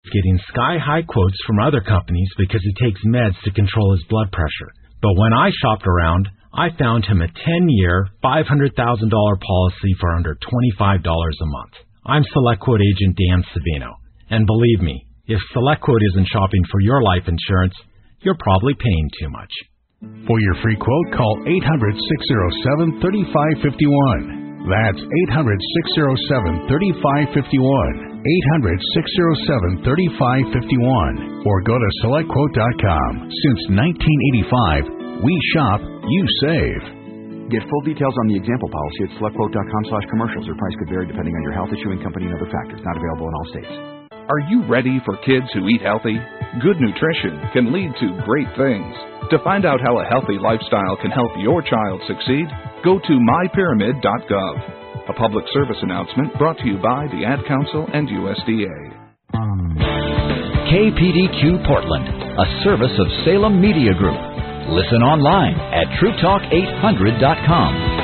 getting sky-high quotes from other companies because he takes meds to control his blood pressure. But when I shopped around, I found him a 10-year, $500,000 policy for under $25 a month. I'm SelectQuote agent Dan Savino. And believe me, if SelectQuote isn't shopping for your life insurance, you're probably paying too much. For your free quote, call 800-607-3551. That's 800-607-3551. 800-607-3551. Or go to SelectQuote.com. Since 1985, we shop, you save. Get full details on the example policy at SelectQuote.com/commercials. Your price could vary depending on your health, issuing company, and other factors. Not available in all states. Are you ready for kids who eat healthy? Good nutrition can lead to great things. To find out how a healthy lifestyle can help your child succeed, go to mypyramid.gov. A public service announcement brought to you by the Ad Council and USDA. KPDQ Portland, a service of Salem Media Group. Listen online at TrueTalk800.com.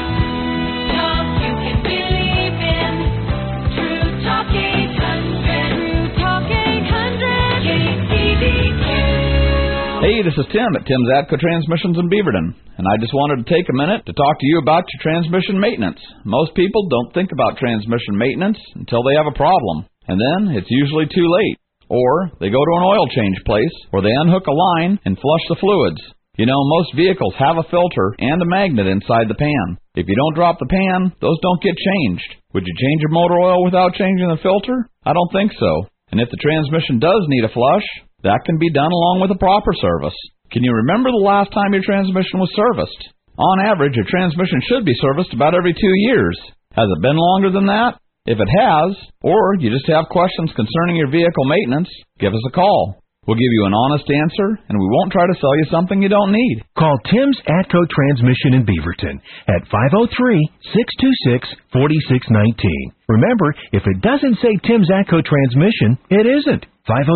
Hey, this is Tim at Tim's ATCO Transmissions in Beaverton, and I just wanted to take a minute to talk to you about your transmission maintenance. Most people don't think about transmission maintenance until they have a problem, and then it's usually too late. Or they go to an oil change place, or they unhook a line and flush the fluids. You know, most vehicles have a filter and a magnet inside the pan. If you don't drop the pan, those don't get changed. Would you change your motor oil without changing the filter? I don't think so. And if the transmission does need a flush, that can be done along with a proper service. Can you remember the last time your transmission was serviced? On average, your transmission should be serviced about every 2 years. Has it been longer than that? If it has, or you just have questions concerning your vehicle maintenance, give us a call. We'll give you an honest answer, and we won't try to sell you something you don't need. Call Tim's ATCO Transmission in Beaverton at 503-626-4619. Remember, if it doesn't say Tim's ATCO Transmission, it isn't.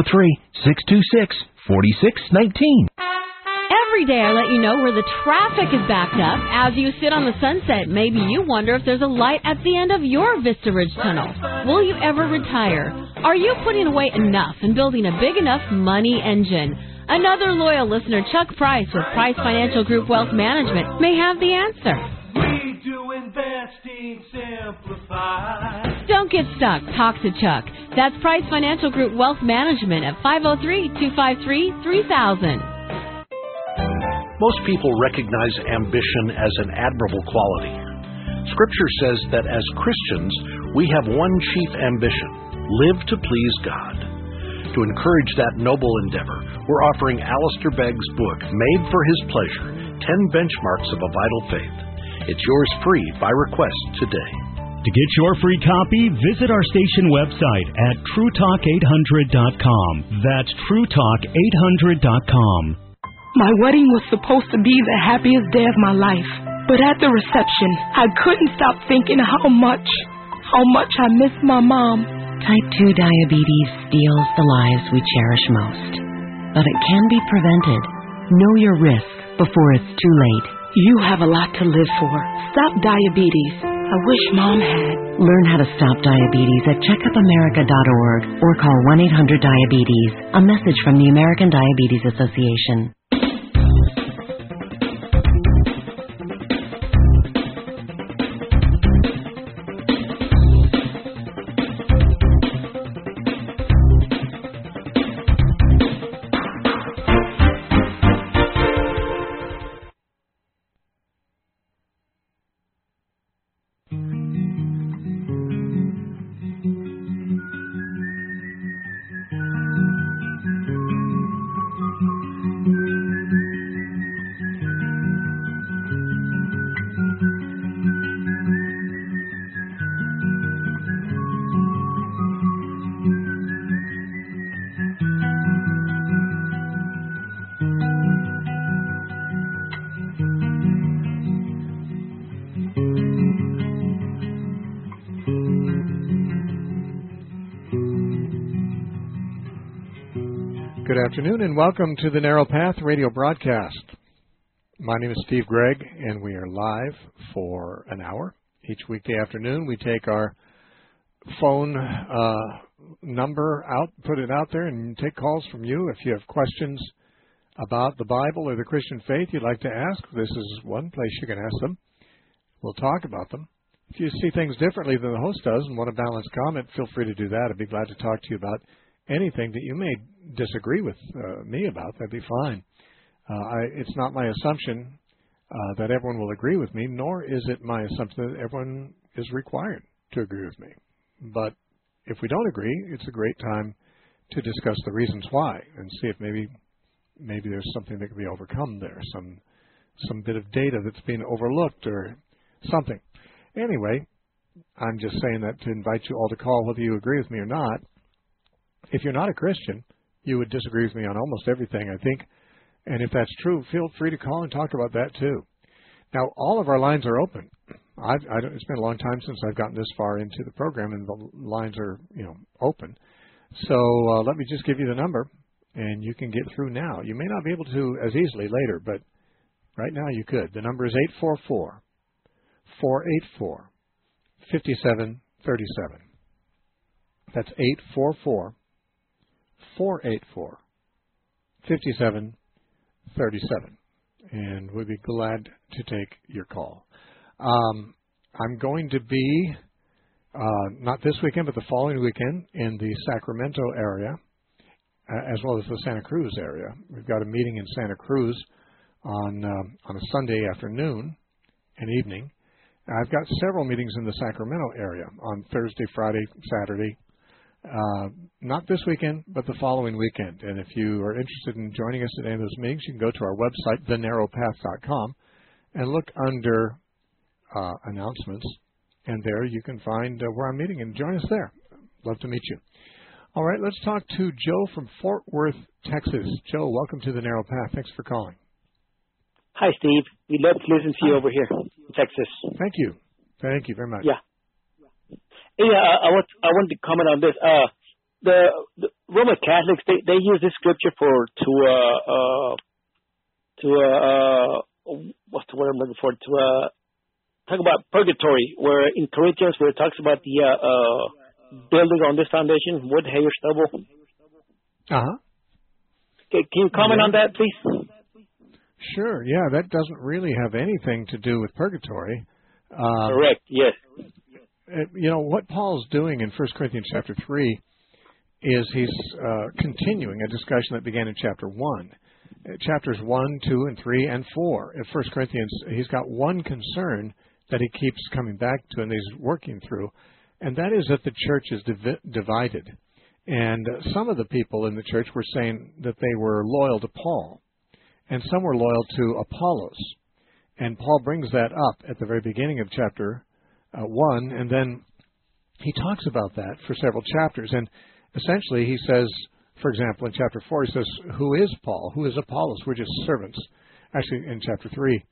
503-626-4619. Every day I let you know where the traffic is backed up. As you sit on the Sunset, maybe you wonder if there's a light at the end of your Vista Ridge Tunnel. Will you ever retire? Are you putting away enough and building a big enough money engine? Another loyal listener, Chuck Price with Price Financial Group Wealth Management, may have the answer. We do investing simplified. Don't get stuck. Talk to Chuck. That's Price Financial Group Wealth Management at 503-253-3000. Most people recognize ambition as an admirable quality. Scripture says that as Christians, we have one chief ambition: live to please God. To encourage that noble endeavor, we're offering Alistair Begg's book, Made for His Pleasure, 10 Benchmarks of a Vital Faith. It's yours free by request today. To get your free copy, visit our station website at TrueTalk800.com. That's TrueTalk800.com. My wedding was supposed to be the happiest day of my life. But at the reception, I couldn't stop thinking how much I miss my mom. Type 2 diabetes steals the lives we cherish most. But it can be prevented. Know your risk before it's too late. You have a lot to live for. Stop diabetes. I wish Mom had. Learn how to stop diabetes at checkupamerica.org or call 1-800-DIABETES. A message from the American Diabetes Association. Good afternoon and welcome to the Narrow Path radio broadcast. My name is Steve Gregg and we are live for an hour. Each weekday afternoon we take our phone number out, put it out there, and take calls from you. If you have questions about the Bible or the Christian faith you'd like to ask, this is one place you can ask them. We'll talk about them. If you see things differently than the host does and want a balanced comment, feel free to do that. I'd be glad to talk to you about anything that you may disagree with me about. That'd be fine. It's not my assumption that everyone will agree with me, nor is it my assumption that everyone is required to agree with me. But if we don't agree, it's a great time to discuss the reasons why and see if maybe there's something that can be overcome there, some bit of data that's being overlooked or something. Anyway, I'm just saying that to invite you all to call whether you agree with me or not. If you're not a Christian, you would disagree with me on almost everything, I think. And if that's true, feel free to call and talk about that too. Now, all of our lines are open. It's been a long time since I've gotten this far into the program, and the lines are, open. So let me just give you the number, and you can get through now. You may not be able to as easily later, but right now you could. The number is 844-484-5737. That's 844-484-5737. And we'd be glad to take your call. I'm going to be, not this weekend, but the following weekend in the Sacramento area, as well as the Santa Cruz area. We've got a meeting in Santa Cruz on a Sunday afternoon and evening. I've got several meetings in the Sacramento area on Thursday, Friday, Saturday. Not this weekend, but the following weekend. And if you are interested in joining us at any of those meetings, you can go to our website, thenarrowpath.com, and look under announcements, and there you can find where I'm meeting, and join us there. Love to meet you. All right, let's talk to Joe from Fort Worth, Texas. Joe, welcome to the Narrow Path. Thanks for calling. Hi, Steve. We love to listen to you over here in Texas. Thank you. Thank you very much. Yeah. Yeah, I want to comment on this. The Roman Catholics, they use this scripture what's the word I'm looking for? To talk about purgatory, where in Corinthians, where it talks about the building on this foundation, wood, hay, or stubble. Uh-huh. Okay, can you comment on that, please? Sure. Yeah, that doesn't really have anything to do with purgatory. Correct. Yes. What Paul's doing in 1 Corinthians chapter 3 is he's continuing a discussion that began in chapter 1. Chapters 1, 2, and 3, and 4. In 1 Corinthians, he's got one concern that he keeps coming back to and he's working through, and that is that the church is divided. And some of the people in the church were saying that they were loyal to Paul, and some were loyal to Apollos. And Paul brings that up at the very beginning of chapter 1, and then he talks about that for several chapters. And essentially he says, for example, in chapter 4, he says, who is Paul? Who is Apollos? We're just servants. Actually, in chapter 3,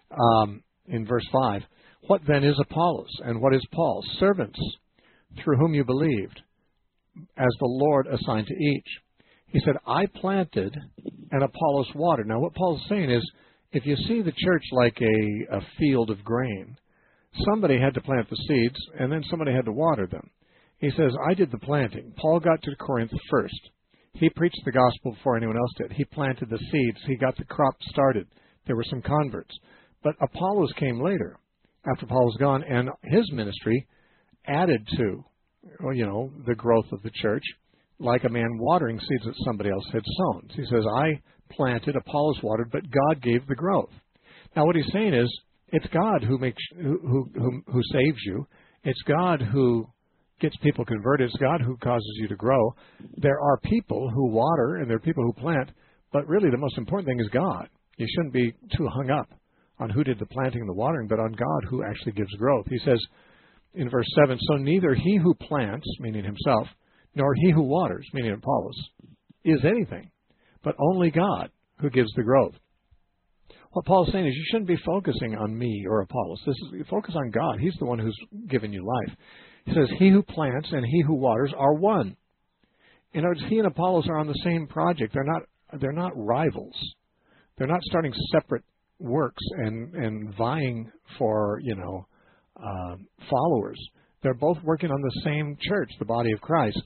in verse 5, what then is Apollos and what is Paul? Servants through whom you believed, as the Lord assigned to each. He said, I planted and Apollos watered. Now, what Paul's saying is, if you see the church like a field of grain, somebody had to plant the seeds, and then somebody had to water them. He says, I did the planting. Paul got to Corinth first. He preached the gospel before anyone else did. He planted the seeds. He got the crop started. There were some converts. But Apollos came later, after Paul was gone, and his ministry added to, the growth of the church, like a man watering seeds that somebody else had sown. He says, I planted, Apollos watered, but God gave the growth. Now, what he's saying is, it's God who makes who saves you. It's God who gets people converted. It's God who causes you to grow. There are people who water and there are people who plant, but really the most important thing is God. You shouldn't be too hung up on who did the planting and the watering, but on God who actually gives growth. He says in verse 7, so neither he who plants, meaning himself, nor he who waters, meaning Apollos, is anything, but only God who gives the growth. What Paul's saying is you shouldn't be focusing on me or Apollos. Focus on God. He's the one who's given you life. He says, he who plants and he who waters are one. In other words, he and Apollos are on the same project. They're not rivals. They're not starting separate works and vying for, followers. They're both working on the same church, the body of Christ.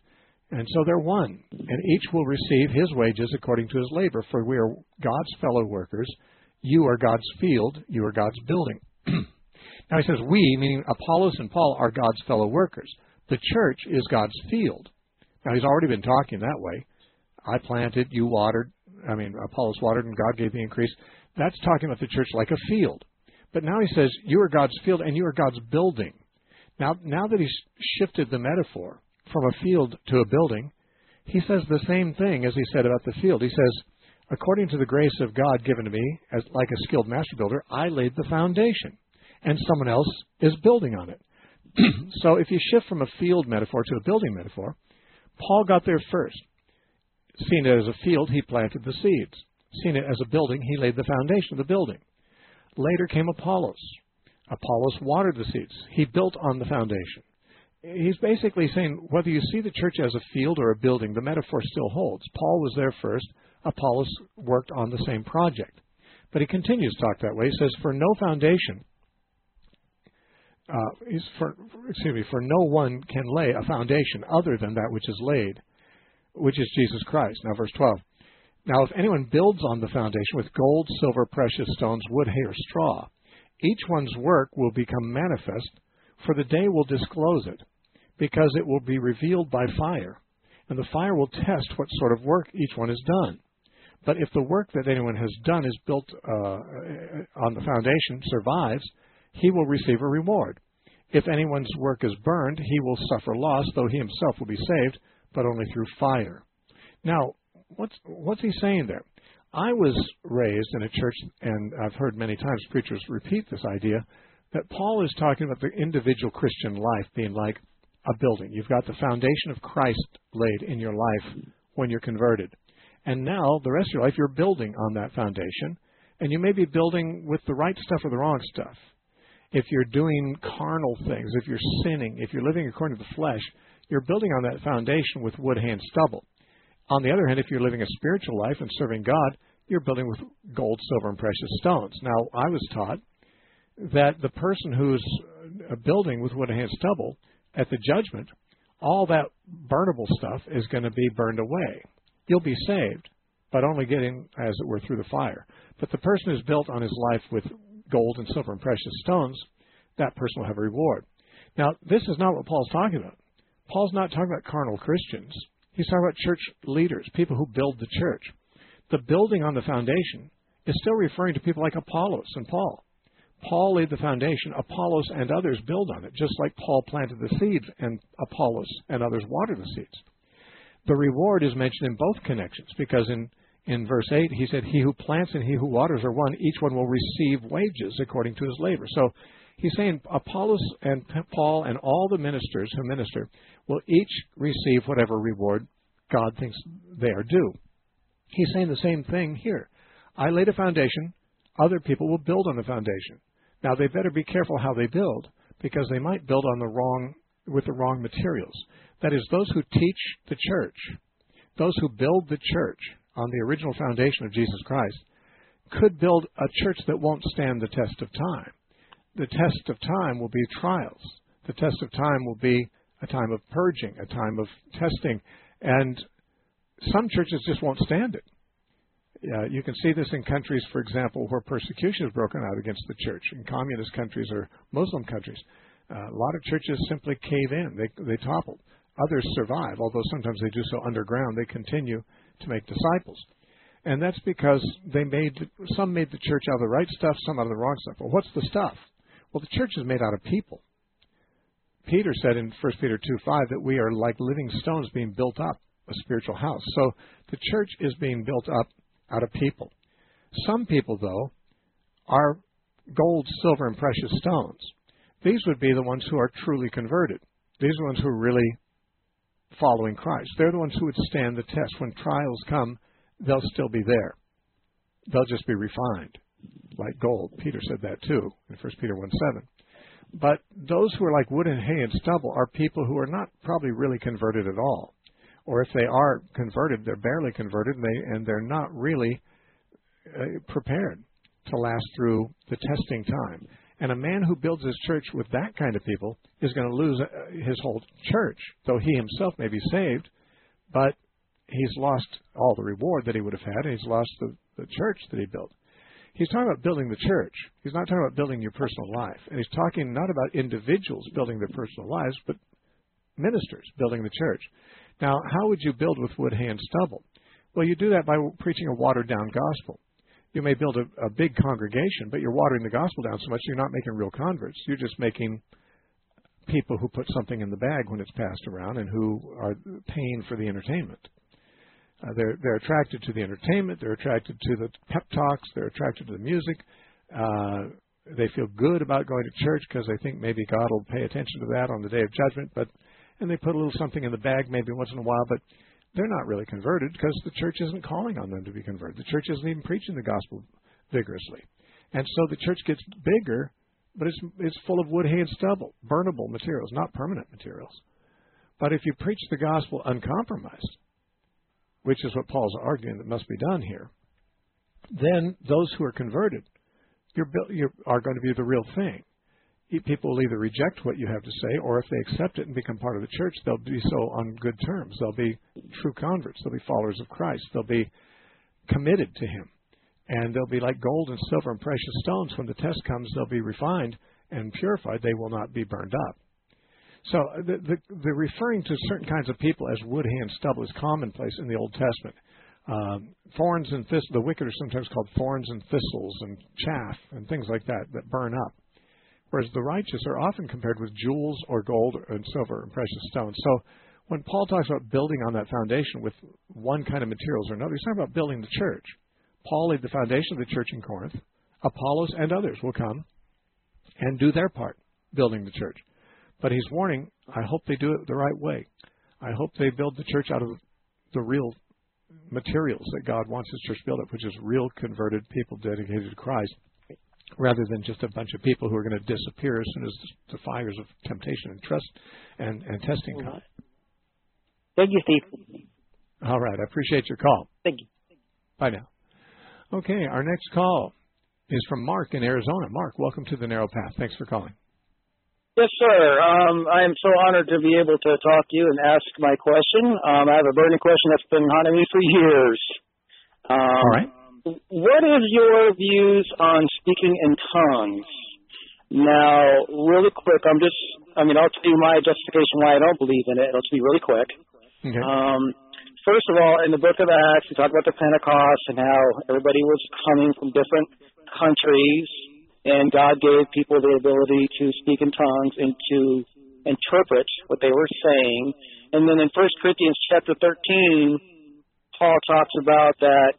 And so they're one, and each will receive his wages according to his labor, for we are God's fellow workers. You are God's field, you are God's building. Now he says we, meaning Apollos and Paul, are God's fellow workers. The church is God's field. Now he's already been talking that way. I planted, you watered, Apollos watered and God gave the increase. That's talking about the church like a field. But now he says you are God's field and you are God's building. Now that he's shifted the metaphor from a field to a building, he says the same thing as he said about the field. He says, according to the grace of God given to me, as like a skilled master builder, I laid the foundation, and someone else is building on it. So if you shift from a field metaphor to a building metaphor, Paul got there first. Seeing it as a field, he planted the seeds. Seeing it as a building, he laid the foundation of the building. Later came Apollos. Apollos watered the seeds. He built on the foundation. He's basically saying whether you see the church as a field or a building, the metaphor still holds. Paul was there first. Apollos worked on the same project. But he continues to talk that way. He says, for no foundation, for no one can lay a foundation other than that which is laid, which is Jesus Christ. Now, verse 12. Now, if anyone builds on the foundation with gold, silver, precious stones, wood, hay, or straw, each one's work will become manifest, for the day will disclose it, because it will be revealed by fire, and the fire will test what sort of work each one has done. But if the work that anyone has done is built on the foundation survives, he will receive a reward. If anyone's work is burned, he will suffer loss, though he himself will be saved, but only through fire. Now, what's he saying there? I was raised in a church, and I've heard many times preachers repeat this idea, that Paul is talking about the individual Christian life being like a building. You've got the foundation of Christ laid in your life when you're converted. And now, the rest of your life, you're building on that foundation, and you may be building with the right stuff or the wrong stuff. If you're doing carnal things, if you're sinning, if you're living according to the flesh, you're building on that foundation with wood, hay, and stubble. On the other hand, if you're living a spiritual life and serving God, you're building with gold, silver, and precious stones. Now, I was taught that the person who's building with wood, hay, and stubble, at the judgment, all that burnable stuff is going to be burned away. You'll be saved, but only getting, as it were, through the fire. But the person who's built on his life with gold and silver and precious stones, that person will have a reward. Now, this is not what Paul's talking about. Paul's not talking about carnal Christians. He's talking about church leaders, people who build the church. The building on the foundation is still referring to people like Apollos and Paul. Paul laid the foundation. Apollos and others build on it, just like Paul planted the seeds and Apollos and others watered the seeds. The reward is mentioned in both connections because in verse 8 he said, he who plants and he who waters are one. Each one will receive wages according to his labor. So he's saying Apollos and Paul and all the ministers who minister will each receive whatever reward God thinks they are due. He's saying the same thing here. I laid a foundation. Other people will build on the foundation. Now, they better be careful how they build, because they might build on with the wrong materials. That is, those who teach the church, those who build the church on the original foundation of Jesus Christ, could build a church that won't stand the test of time. The test of time will be trials. The test of time will be a time of purging, a time of testing, and some churches just won't stand it. You can see this in countries, for example, where persecution has broken out against the church, in communist countries or Muslim countries. A lot of churches simply cave in. They topple. Others survive, although sometimes they do so underground. They continue to make disciples. And that's because some made the church out of the right stuff, some out of the wrong stuff. Well, what's the stuff? Well, the church is made out of people. Peter said in 1 Peter 2:5 that we are like living stones being built up, a spiritual house. So the church is being built up out of people. Some people, though, are gold, silver, and precious stones. These would be the ones who are truly converted. These are the ones who are really following Christ. They're the ones who would stand the test. When trials come, they'll still be there. They'll just be refined, like gold. Peter said that too in 1 Peter 1:7. But those who are like wood and hay and stubble are people who are not probably really converted at all. Or if they are converted, they're barely converted, and they're not really prepared to last through the testing time. And a man who builds his church with that kind of people is going to lose his whole church. Though he himself may be saved, but he's lost all the reward that he would have had, and he's lost the church that he built. He's talking about building the church. He's not talking about building your personal life. And he's talking not about individuals building their personal lives, but ministers building the church. Now, how would you build with wood, hay, and stubble? Well, you do that by preaching a watered-down gospel. You may build a big congregation, but you're watering the gospel down so much you're not making real converts. You're just making people who put something in the bag when it's passed around and who are paying for the entertainment. They're attracted to the entertainment. They're attracted to the pep talks. They're attracted to the music. They feel good about going to church because they think maybe God will pay attention to that on the day of judgment. And they put a little something in the bag maybe once in a while, but they're not really converted because the church isn't calling on them to be converted. The church isn't even preaching the gospel vigorously. And so the church gets bigger, but it's full of wood, hay, and stubble, burnable materials, not permanent materials. But if you preach the gospel uncompromised, which is what Paul's arguing that must be done here, then those who are converted are going to be the real thing. People will either reject what you have to say, or if they accept it and become part of the church, they'll be so on good terms. They'll be true converts. They'll be followers of Christ. They'll be committed to Him. And they'll be like gold and silver and precious stones. When the test comes, they'll be refined and purified. They will not be burned up. So the referring to certain kinds of people as wood, hay, and stubble is commonplace in the Old Testament. Thorns and thistles, the wicked are sometimes called thorns and thistles and chaff and things like that burn up. Whereas the righteous are often compared with jewels or gold and silver and precious stones. So when Paul talks about building on that foundation with one kind of materials or another, he's talking about building the church. Paul laid the foundation of the church in Corinth. Apollos and others will come and do their part building the church. But he's warning, I hope they do it the right way. I hope they build the church out of the real materials that God wants His church built up, which is real converted people dedicated to Christ, rather than just a bunch of people who are going to disappear as soon as the fires of temptation and trust and testing come. Thank you, Steve. All right. I appreciate your call. Thank you. Bye now. Okay. Our next call is from Mark in Arizona. Mark, welcome to the Narrow Path. Thanks for calling. Yes, sir. I am so honored to be able to talk to you and ask my question. I have a burning question that's been haunting me for years. All right. What is your views on speaking in tongues? Now, really quick, I'll tell you my justification why I don't believe in it. It'll just be really quick. Okay. First of all, in the book of Acts, we talk about the Pentecost and how everybody was coming from different countries, and God gave people the ability to speak in tongues and to interpret what they were saying. And then in 1 Corinthians chapter 13, Paul talks about that,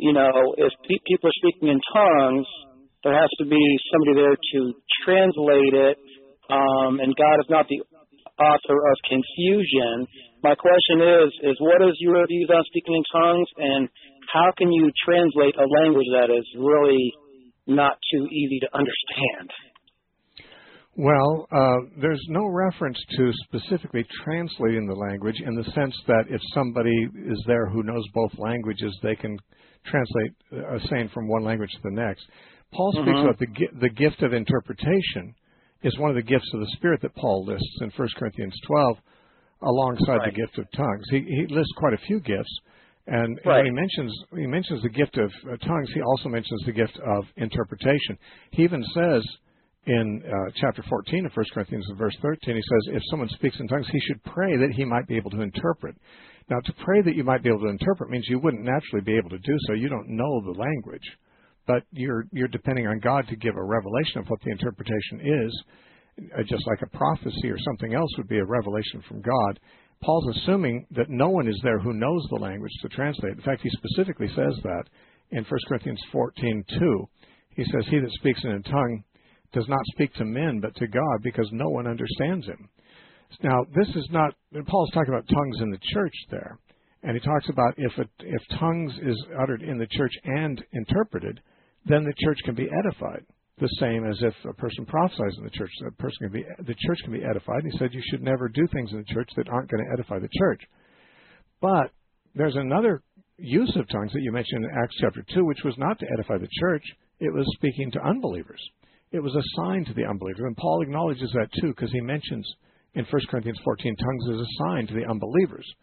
if people are speaking in tongues, there has to be somebody there to translate it, and God is not the author of confusion. My question is what is your views on speaking in tongues, and how can you translate a language that is really not too easy to understand? Well, there's no reference to specifically translating the language in the sense that if somebody is there who knows both languages, they can translate a saying from one language to the next. Paul speaks about the gift of interpretation is one of the gifts of the Spirit that Paul lists in 1 Corinthians 12 alongside the gift of tongues. He lists quite a few gifts. And when he mentions the gift of tongues, he also mentions the gift of interpretation. He even says in chapter 14 of 1 Corinthians, verse 13, he says, if someone speaks in tongues, he should pray that he might be able to interpret. Now, to pray that you might be able to interpret means you wouldn't naturally be able to do so. You don't know the language, but you're depending on God to give a revelation of what the interpretation is, just like a prophecy or something else would be a revelation from God. Paul's assuming that no one is there who knows the language to translate. In fact, he specifically says that in 1 Corinthians 14:2. He says, he that speaks in a tongue does not speak to men but to God, because no one understands him. Now, this is not, Paul's talking about tongues in the church there. And he talks about if tongues is uttered in the church and interpreted, then the church can be edified. The same as if a person prophesies in the church, the church can be edified. And he said you should never do things in the church that aren't going to edify the church. But there's another use of tongues that you mentioned in Acts chapter 2, which was not to edify the church. It was speaking to unbelievers. It was a sign to the unbelievers. And Paul acknowledges that too, because he mentions in 1 Corinthians 14, tongues is a sign to the unbelievers.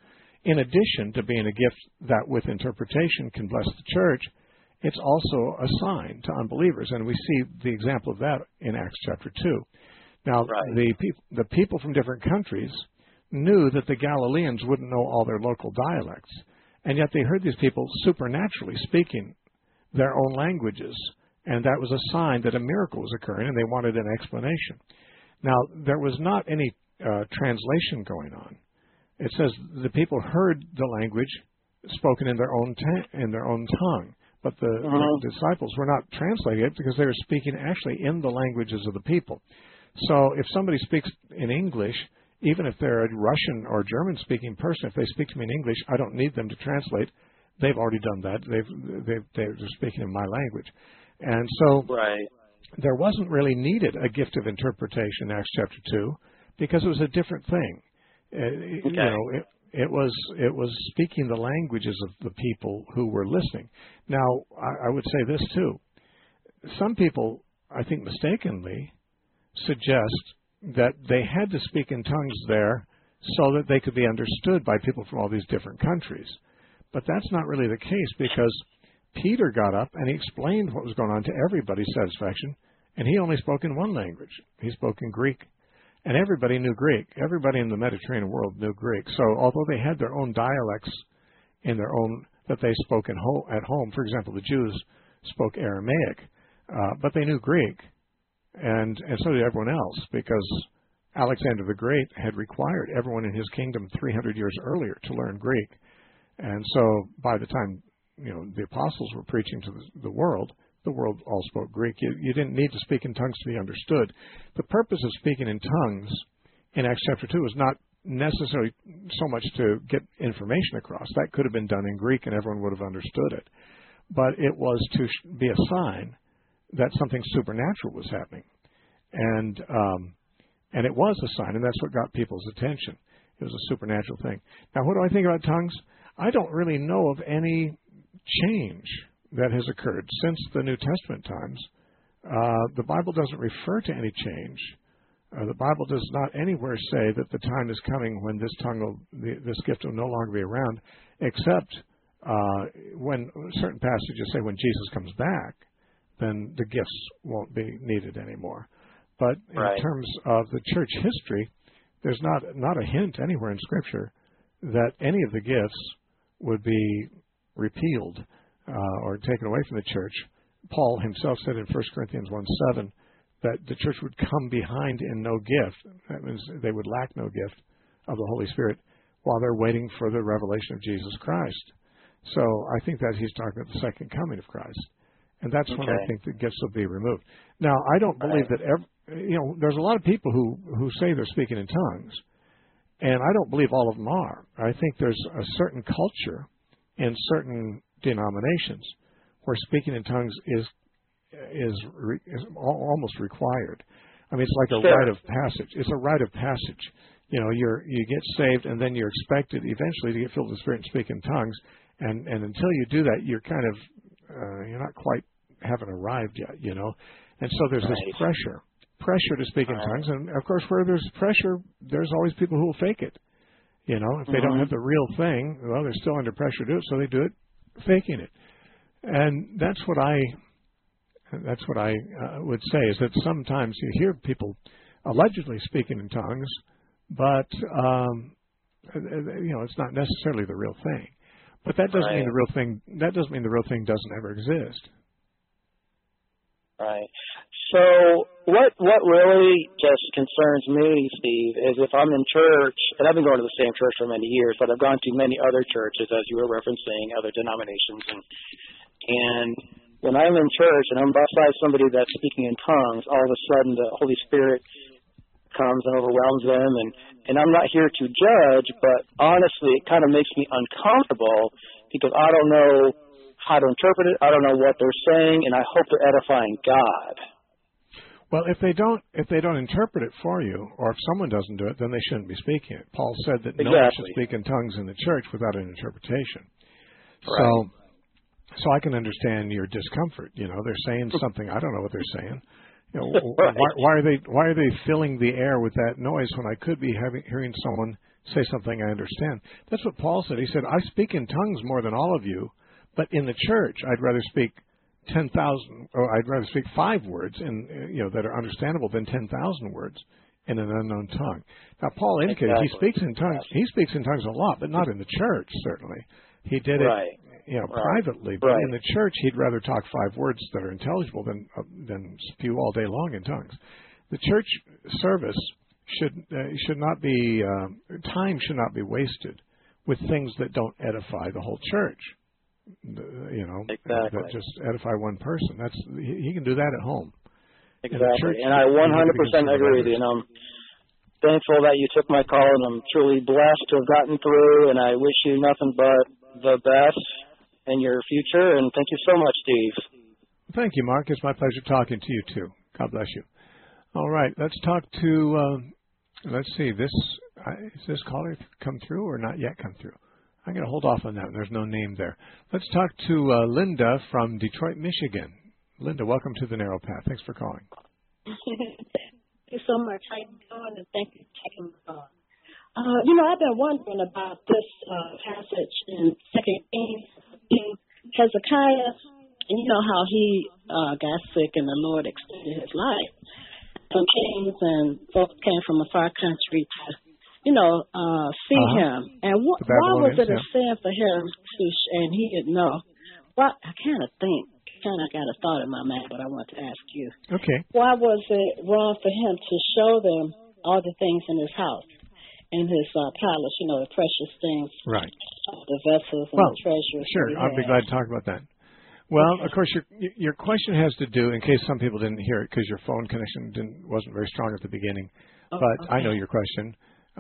in addition to being a gift that with interpretation can bless the church, it's also a sign to unbelievers. And we see the example of that in Acts chapter 2. Now, the people from different countries knew that the Galileans wouldn't know all their local dialects, and yet they heard these people supernaturally speaking their own languages, and that was a sign that a miracle was occurring, and they wanted an explanation. Now, there was not any translation going on. It says the people heard the language spoken in their own tongue, but the disciples were not translating it because they were speaking actually in the languages of the people. So if somebody speaks in English, even if they're a Russian or German-speaking person, if they speak to me in English, I don't need them to translate. They've already done that. They're speaking in my language. And so there wasn't really needed a gift of interpretation in Acts chapter 2 because it was a different thing. You know, it was speaking the languages of the people who were listening. Now, I would say this too. Some people, I think mistakenly, suggest that they had to speak in tongues there so that they could be understood by people from all these different countries. But that's not really the case, because Peter got up and he explained what was going on to everybody's satisfaction, and he only spoke in one language. He spoke in Greek. And everybody knew Greek. Everybody in the Mediterranean world knew Greek. So although they had their own dialects in their own that they spoke at home, for example, the Jews spoke Aramaic, but they knew Greek, and so did everyone else, because Alexander the Great had required everyone in his kingdom 300 years earlier to learn Greek. And so by the time the apostles were preaching to the world all spoke Greek. You didn't need to speak in tongues to be understood. The purpose of speaking in tongues in Acts chapter 2 was not necessarily so much to get information across. That could have been done in Greek and everyone would have understood it. But it was to be a sign that something supernatural was happening. And it was a sign, and that's what got people's attention. It was a supernatural thing. Now, what do I think about tongues? I don't really know of any change that has occurred since the New Testament times. The Bible doesn't refer to any change. The Bible does not anywhere say that the time is coming when this gift will no longer be around, except when certain passages say when Jesus comes back, then the gifts won't be needed anymore. But in terms of the church history, there's not a hint anywhere in Scripture that any of the gifts would be repealed or taken away from the church. Paul himself said in 1 Corinthians 1:7 that the church would come behind in no gift. That means they would lack no gift of the Holy Spirit while they're waiting for the revelation of Jesus Christ. So I think that he's talking about the second coming of Christ. And that's when I think the gifts will be removed. Now, I don't believe that there's a lot of people who say they're speaking in tongues, and I don't believe all of them are. I think there's a certain culture in certain denominations where speaking in tongues is almost required. I mean, it's like a rite of passage. It's a rite of passage. You get saved, and then you're expected eventually to get filled with the Spirit and speak in tongues. And until you do that, you're kind of you're not quite haven't arrived yet. And so there's this pressure to speak in tongues, and of course, where there's pressure, there's always people who will fake it. If they don't have the real thing, well, they're still under pressure to do it, so they do it faking it. And that's what I would say, is that sometimes you hear people allegedly speaking in tongues, but it's not necessarily the real thing. But that doesn't mean the real thing. That doesn't mean the real thing doesn't ever exist. Right. So what really just concerns me, Steve, is if I'm in church, and I've been going to the same church for many years, but I've gone to many other churches, as you were referencing, other denominations, and when I'm in church and I'm beside somebody that's speaking in tongues, all of a sudden the Holy Spirit comes and overwhelms them, and I'm not here to judge, but honestly, it kind of makes me uncomfortable because I don't know how to interpret it. I don't know what they're saying, and I hope they're edifying God. Well, if they don't interpret it for you, or if someone doesn't do it, then they shouldn't be speaking it. Paul said that no one should speak in tongues in the church without an interpretation. Right. So I can understand your discomfort. They're saying something, I don't know what they're saying. Why are they filling the air with that noise when I could be hearing someone say something I understand. That's what Paul said. He said, I speak in tongues more than all of you, but in the church, I'd rather speak 10,000, or I'd rather speak 5 words that are understandable than 10,000 words in an unknown tongue. Now, Paul indicated he speaks in tongues. He speaks in tongues a lot, but not in the church, certainly. He did it, privately. But in the church, he'd rather talk 5 words that are intelligible than spew all day long in tongues. The church service should not be time should not be wasted with things that don't edify the whole church. That just edify one person. He can do that at home. Exactly, and I 100% agree with you. And I'm thankful that you took my call, and I'm truly blessed to have gotten through. And I wish you nothing but the best in your future. And thank you so much, Steve. Thank you, Mark. It's my pleasure talking to you too. God bless you. All right, let's talk to. Let's see. Is this caller come through or not yet come through? I'm going to hold off on that. There's no name there. Let's talk to Linda from Detroit, Michigan. Linda, welcome to the Narrow Path. Thanks for calling. Thank you so much. How you doing? And thank you for taking the call. I've been wondering about this passage in 2 Kings. Hezekiah, and you know how he got sick and the Lord extended his life. Some kings and folks came from a far country to, see him. And why was it a sin for him to, and he didn't know? Well, I kind of got a thought in my mind, but I want to ask you. Okay. Why was it wrong for him to show them all the things in his house, in his palace, the precious things, right? The vessels and the treasures. Sure, I'll be glad to talk about that. Well, of course, your question has to do, in case some people didn't hear it because your phone connection wasn't very strong at the beginning, but I know your question.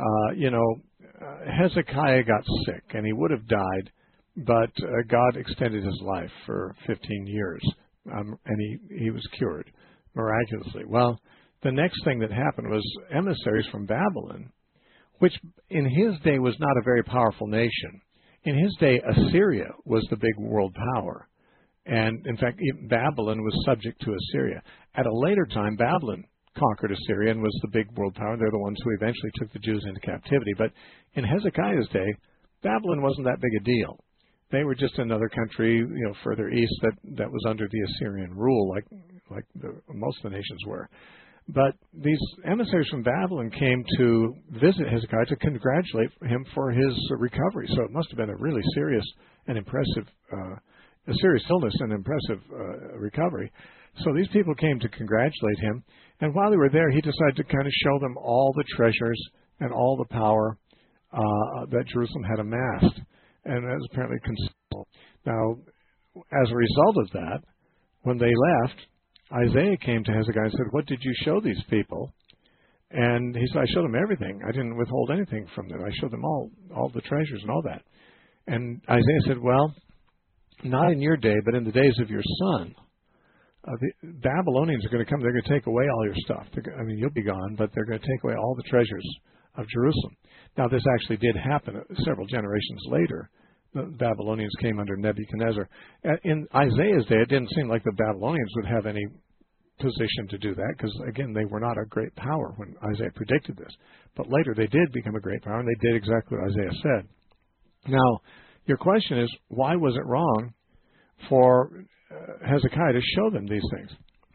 Hezekiah got sick, and he would have died, but God extended his life for 15 years, and he was cured miraculously. Well, the next thing that happened was emissaries from Babylon, which in his day was not a very powerful nation. In his day, Assyria was the big world power. And, in fact, Babylon was subject to Assyria. At a later time, Babylon conquered Assyria and was the big world power. They're the ones who eventually took the Jews into captivity. But in Hezekiah's day, Babylon wasn't that big a deal. They were just another country, further east that was under the Assyrian rule, like most of the nations were. But these emissaries from Babylon came to visit Hezekiah to congratulate him for his recovery. So it must have been a really serious and impressive a serious illness and impressive recovery. So these people came to congratulate him, and while they were there, he decided to kind of show them all the treasures and all the power that Jerusalem had amassed, and that was apparently considerable. Now, as a result of that, when they left, Isaiah came to Hezekiah and said, "What did you show these people?" And he said, "I showed them everything. I didn't withhold anything from them. I showed them all the treasures and all that." And Isaiah said, "Well, not in your day, but in the days of your son. The Babylonians are going to come. They're going to take away all your stuff. You'll be gone, but they're going to take away all the treasures of Jerusalem." Now, this actually did happen several generations later. The Babylonians came under Nebuchadnezzar. In Isaiah's day, it didn't seem like the Babylonians would have any position to do that because, again, they were not a great power when Isaiah predicted this. But later they did become a great power, and they did exactly what Isaiah said. Now, your question is, why was it wrong for Hezekiah to show them these things?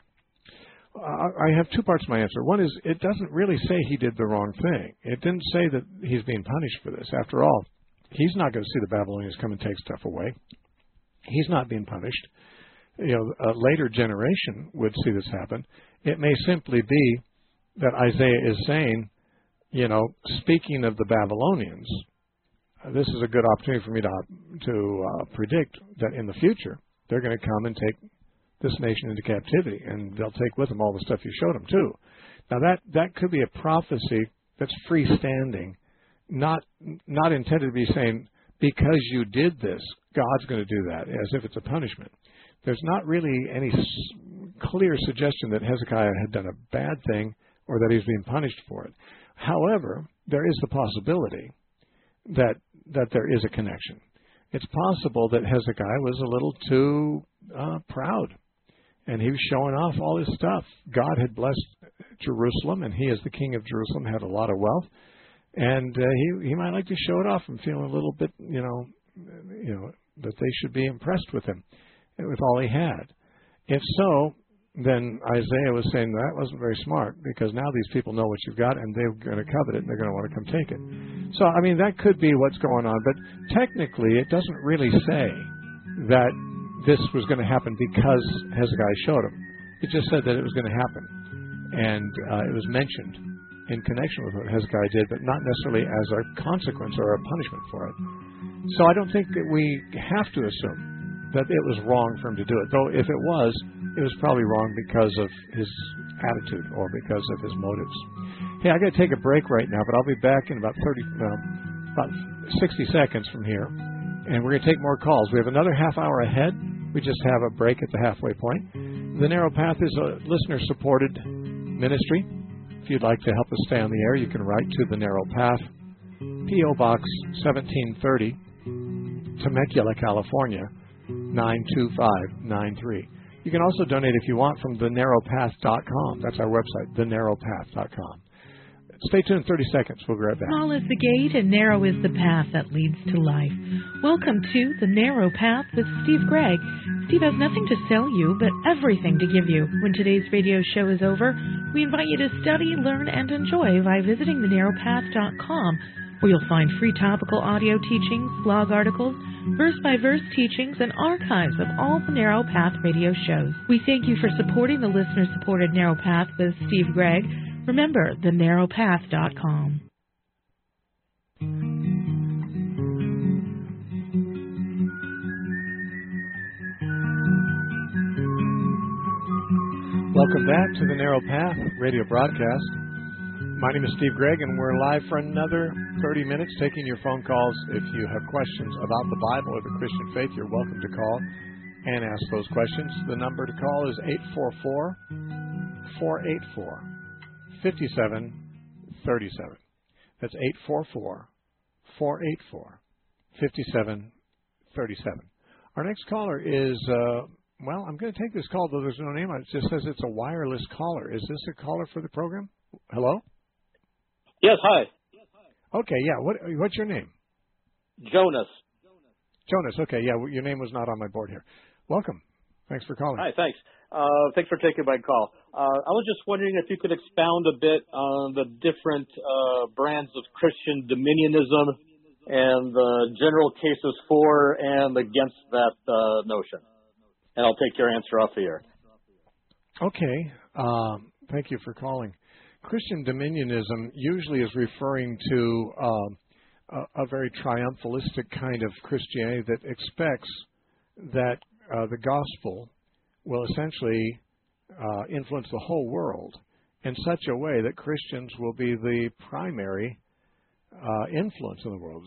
I have 2 parts to my answer. One is, it doesn't really say he did the wrong thing. It didn't say that he's being punished for this. After all, he's not going to see the Babylonians come and take stuff away. He's not being punished. A later generation would see this happen. It may simply be that Isaiah is saying, speaking of the Babylonians, this is a good opportunity for me to predict that in the future they're going to come and take this nation into captivity, and they'll take with them all the stuff you showed them too. Now that could be a prophecy that's freestanding, not intended to be saying because you did this, God's going to do that, as if it's a punishment. There's not really any clear suggestion that Hezekiah had done a bad thing or that he's being punished for it. However, there is the possibility that there is a connection. It's possible that Hezekiah was a little too proud, and he was showing off all his stuff. God had blessed Jerusalem, and he, as the king of Jerusalem, had a lot of wealth, And he might like to show it off and feel a little bit, that they should be impressed with him, with all he had. If so, then Isaiah was saying that wasn't very smart, because now these people know what you've got and they're going to covet it and they're going to want to come take it. So, I mean, that could be what's going on, but technically it doesn't really say that this was going to happen because Hezekiah showed him. It just said that it was going to happen, and it was mentioned in connection with what Hezekiah did, but not necessarily as a consequence or a punishment for it. So I don't think that we have to assume that it was wrong for him to do it, though if it was probably wrong because of his attitude or because of his motives. Hey, I got to take a break right now, but I'll be back in about 60 seconds from here, and we're going to take more calls. We have another half hour ahead. We just have a break at the halfway point. The Narrow Path is a listener-supported ministry. If you'd like to help us stay on the air, you can write to The Narrow Path, P.O. Box 1730, Temecula, California, 92593. You can also donate if you want from thenarrowpath.com. That's our website, thenarrowpath.com. Stay tuned 30 seconds. We'll be right back. Small is the gate and narrow is the path that leads to life. Welcome to The Narrow Path with Steve Gregg. Steve has nothing to sell you, but everything to give you. When today's radio show is over, we invite you to study, learn, and enjoy by visiting thenarrowpath.com, where you'll find free topical audio teachings, blog articles, verse-by-verse teachings, and archives of all the Narrow Path radio shows. We thank you for supporting the listener-supported Narrow Path with Steve Gregg. Remember, thenarrowpath.com. Welcome back to the Narrow Path radio broadcast. My name is Steve Gregg, and we're live for another 30 minutes taking your phone calls. If you have questions about the Bible or the Christian faith, you're welcome to call and ask those questions. The number to call is 844-484-5737. That's 844-484-5737. Our next caller is, I'm going to take this call, though there's no name on it. It just says it's a wireless caller. Is this a caller for the program? Hello? Yes, hi. Okay, yeah. What's your name? Jonas. Jonas, okay, yeah. Your name was not on my board here. Welcome. Thanks for calling. Hi, thanks. Thanks for taking my call. I was just wondering if you could expound a bit on the different brands of Christian dominionism and the general cases for and against that notion. And I'll take your answer off the air. Okay. Thank you for calling. Christian dominionism usually is referring to a very triumphalistic kind of Christianity that expects that the gospel will essentially influence the whole world in such a way that Christians will be the primary influence in the world.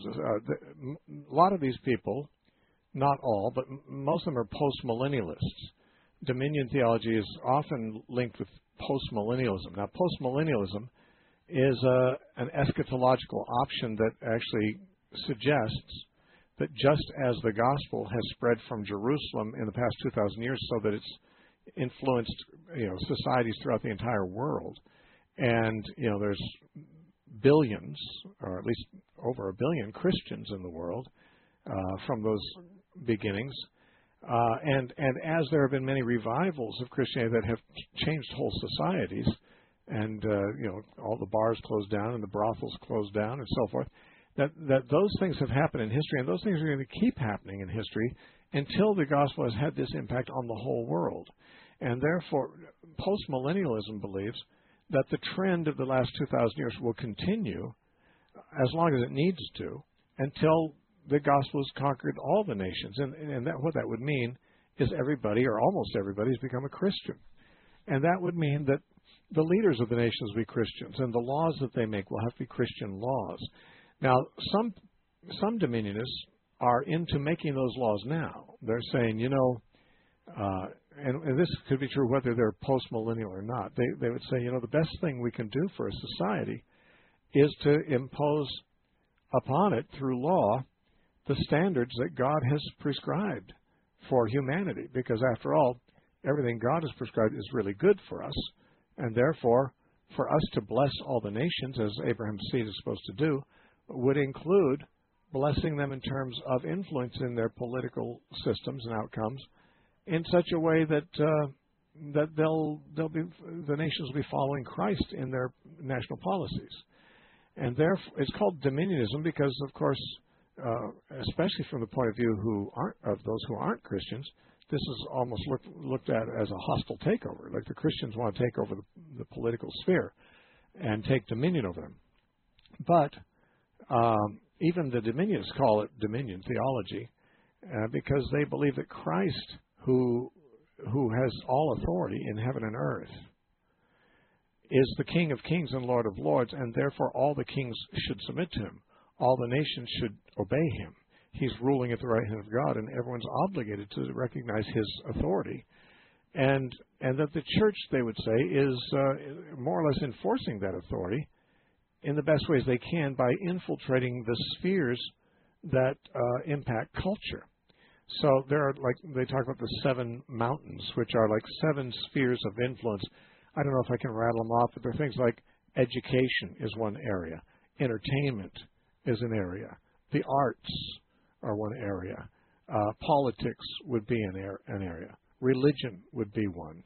A lot of these people, not all, but most of them are postmillennialists. Dominion theology is often linked with postmillennialism. Now, postmillennialism is an eschatological option that actually suggests that just as the gospel has spread from Jerusalem in the past 2,000 years so that it's influenced societies throughout the entire world, and there's billions, or at least over 1 billion Christians in the world from those beginnings, and as there have been many revivals of Christianity that have changed whole societies, and all the bars closed down and the brothels closed down and so forth, that those things have happened in history, and those things are going to keep happening in history until the gospel has had this impact on the whole world. And therefore, postmillennialism believes that the trend of the last 2,000 years will continue as long as it needs to until the gospel has conquered all the nations. And what that would mean is everybody, or almost everybody, has become a Christian. And that would mean that the leaders of the nations will be Christians, and the laws that they make will have to be Christian laws. Now, some dominionists are into making those laws now. They're saying, and this could be true whether they're post-millennial or not. They would say, the best thing we can do for a society is to impose upon it through law the standards that God has prescribed for humanity. Because after all, everything God has prescribed is really good for us, and therefore for us to bless all the nations, as Abraham's seed is supposed to do, would include blessing them in terms of influencing their political systems and outcomes in such a way that the nations will be following Christ in their national policies. And therefore, it's called dominionism because, of course, especially from the point of view of those who aren't Christians, this is almost looked at as a hostile takeover. Like the Christians want to take over the political sphere and take dominion over them. But even the dominionists call it dominion theology because they believe that Christ, who has all authority in heaven and earth, is the King of kings and Lord of lords, and therefore all the kings should submit to him. All the nations should obey him. He's ruling at the right hand of God, and everyone's obligated to recognize his authority. And that the church, they would say, is more or less enforcing that authority in the best ways they can by infiltrating the spheres that impact culture. So there are, like, they talk about the 7 mountains, which are like 7 spheres of influence. I don't know if I can rattle them off, but there are things like education is one area. Entertainment is an area. The arts are one area. Politics would be an area. Religion would be one.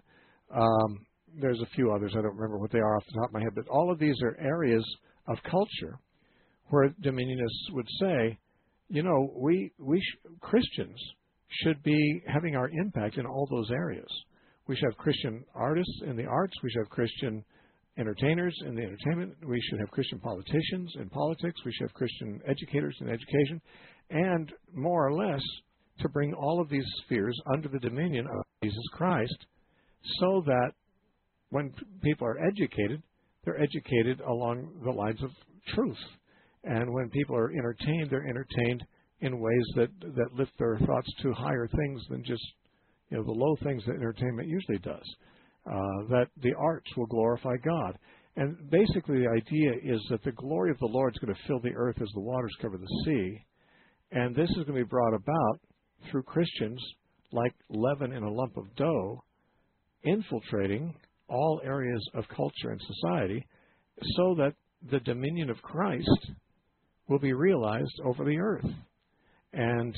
There's a few others. I don't remember what they are off the top of my head, but all of these are areas of culture where dominionists would say, you know, we Christians should be having our impact in all those areas. We should have Christian artists in the arts. We should have Christian entertainers in the entertainment. We should have Christian politicians in politics. We should have Christian educators in education. And more or less to bring all of these spheres under the dominion of Jesus Christ so that when people are educated, they're educated along the lines of truth. And when people are entertained, they're entertained in ways that lift their thoughts to higher things than just, you know, the low things that entertainment usually does. That the arts will glorify God. And basically the idea is that the glory of the Lord is going to fill the earth as the waters cover the sea. And this is going to be brought about through Christians like leaven in a lump of dough, infiltrating all areas of culture and society so that the dominion of Christ will be realized over the earth. And,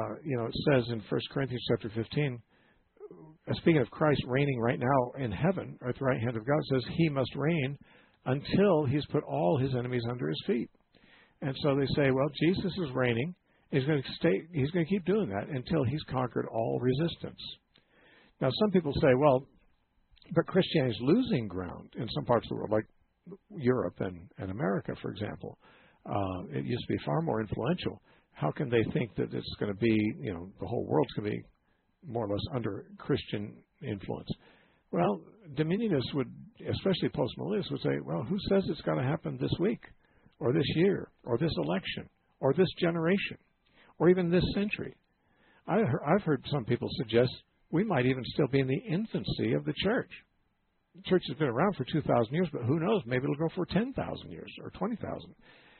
it says in 1 Corinthians chapter 15, speaking of Christ reigning right now in heaven, or at the right hand of God, it says he must reign until he's put all his enemies under his feet. And so they say, well, Jesus is reigning. He's going to keep doing that until he's conquered all resistance. Now, some people say, well, but Christianity is losing ground in some parts of the world, like Europe and America, for example. It used to be far more influential. How can they think that it's going to be, the whole world's going to be more or less under Christian influence? Well, dominionists would, especially postmillennialists, would say, well, who says it's going to happen this week, or this year, or this election, or this generation, or even this century? I've heard some people suggest we might even still be in the infancy of the church. The church has been around for 2,000 years, but who knows? Maybe it'll go for 10,000 years or 20,000.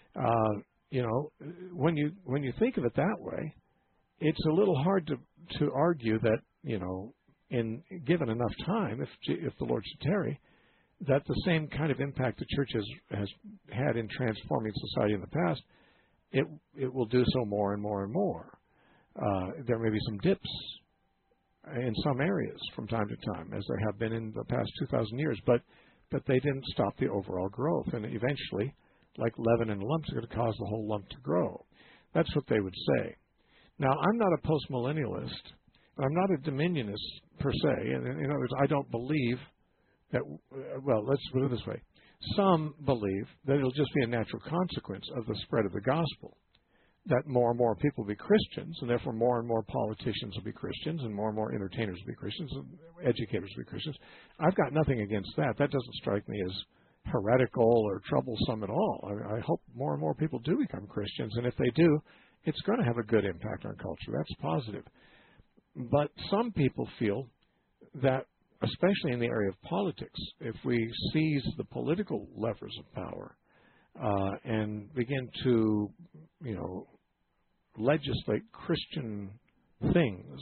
When you think of it that way, it's a little hard to argue that, in given enough time, if the Lord should tarry, that the same kind of impact the church has had in transforming society in the past, it will do so more and more and more. There may be some dips in some areas from time to time, as there have been in the past 2,000 years, but they didn't stop the overall growth, and eventually, like leaven in lumps, are going to cause the whole lump to grow. That's what they would say. Now, I'm not a postmillennialist, and I'm not a dominionist per se. In other words, I don't believe that, well, let's put it this way. Some believe that it'll just be a natural consequence of the spread of the gospel, that more and more people will be Christians, and therefore more and more politicians will be Christians, and more entertainers will be Christians, and educators will be Christians. I've got nothing against that. That doesn't strike me as heretical or troublesome at all. I hope more and more people do become Christians, and if they do, it's going to have a good impact on culture. That's positive. But some people feel that, especially in the area of politics, if we seize the political levers of power and begin to, legislate Christian things,